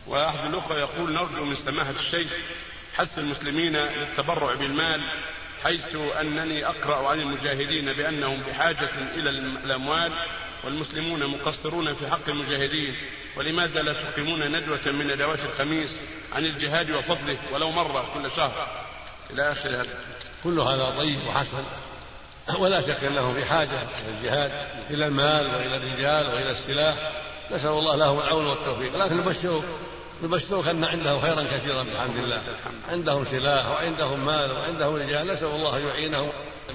وأحد الأخوة يقول: نرجو من سماحة الشيخ حث المسلمين للتبرع بالمال، حيث أنني أقرأ عن المجاهدين بأنهم بحاجة إلى الأموال، والمسلمون مقصرون في حق المجاهدين، ولماذا لا تقيمون ندوة من ندوات الخميس عن الجهاد وفضله ولو مرة كل شهر، إلى آخر هذا. كل هذا طيب وحسن، ولا شك أنهم بحاجة إلى الجهاد، إلى المال وإلى الرجال وإلى السلاح، نسأل الله لهم العون والتوفيق. لكن نبشرك أن عندهم خيرا كثيرا بحمد الله، عندهم سلاح وعندهم مال وعندهم رجال، نسأل الله يعينهم.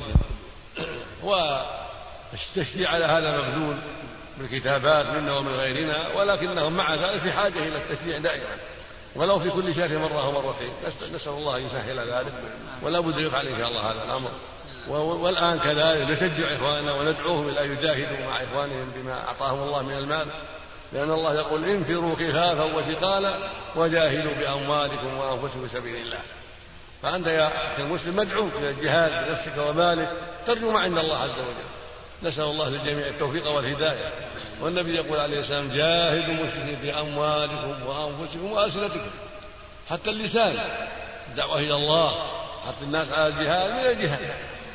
والتشجيع على هذا مبذول بالكتابات منا ومن غيرنا، ولكنهم مع ذلك في حاجة إلى التشجيع دائما، ولو في كل شهر مرة أو مرتين. نسأل الله أن يسهل ذلك، ولا بد يفعل إن شاء الله هذا الأمر. والآن كذلك نشجع إخواننا وندعوهم إلى يجاهدوا مع إخوانهم بما أعطاهم الله من المال، لأن الله يقول: انفروا خفافا وثقالا وجاهدوا بأموالكم وأنفسكم في سبيل الله. فأنت يا أخي المسلم مدعو إلى الجهاد بنفسك ومالك، ترجو ما عند الله عز وجل. نسأل الله للجميع التوفيق والهداية. والنبي يقول عليه السلام: جاهدوا المسلمين بأموالكم وأنفسكم وألسنتكم، حتى اللسان، الدعوة إلى الله، حتى الناس على الجهاد من الجهاد.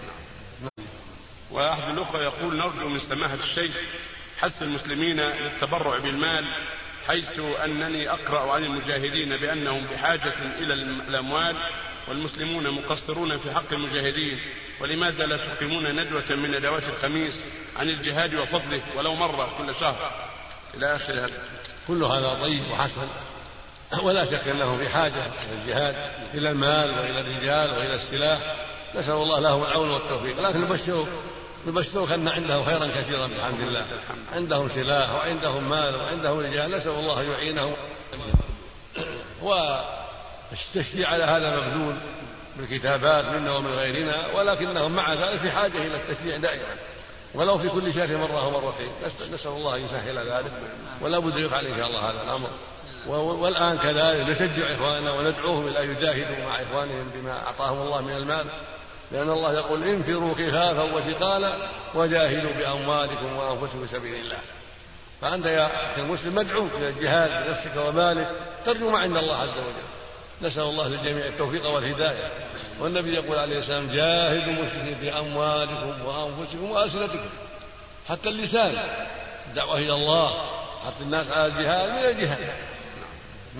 وأحد الأخوة يقول: نرجو من سماحة الشيخ حث المسلمين للتبرع بالمال، حيث أنني أقرأ عن المجاهدين بأنهم بحاجة إلى الأموال، والمسلمون مقصرون في حق المجاهدين، ولماذا لا تقيمون ندوة من ندوات الخميس عن الجهاد وفضله ولو مرة كل شهر، إلى آخر هذا. كل هذا طيب وحسن، ولا شك أنهم بحاجة إلى الجهاد، إلى المال وإلى الرجال وإلى السلاح، نسأل الله لهم العون والتوفيق. لكن نبشرك أن عندهم خيرا كثيرا بحمد الله، عندهم سلاح وعندهم مال وعندهم رجال، نسأل الله يعينهم. والتشجيع على هذا مبذول بالكتابات منا ومن غيرنا، ولكنهم مع ذلك في حاجة إلى التشجيع دائما، ولو في كل شهر مرة أو مرتين. نسأل الله أن يسهل ذلك، ولا بد يفعل إن شاء الله هذا الأمر. والآن كذلك نشجع إخواننا وندعوهم إلى يجاهدوا مع إخوانهم بما أعطاهم الله من المال، لأن الله يقول: انفروا خفافا وثقالا وجاهدوا بأموالكم وأنفسكم في سبيل الله. فأنت يا أخي المسلم مدعو إلى الجهاد بنفسك ومالك، ترجو ما عند الله عز وجل. نسأل الله للجميع التوفيق والهداية. والنبي يقول عليه السلام: جاهدوا المسلمين بأموالكم وأنفسكم وألسنتكم، حتى اللسان، الدعوة إلى الله، حتى الناس على الجهاد من الجهاد.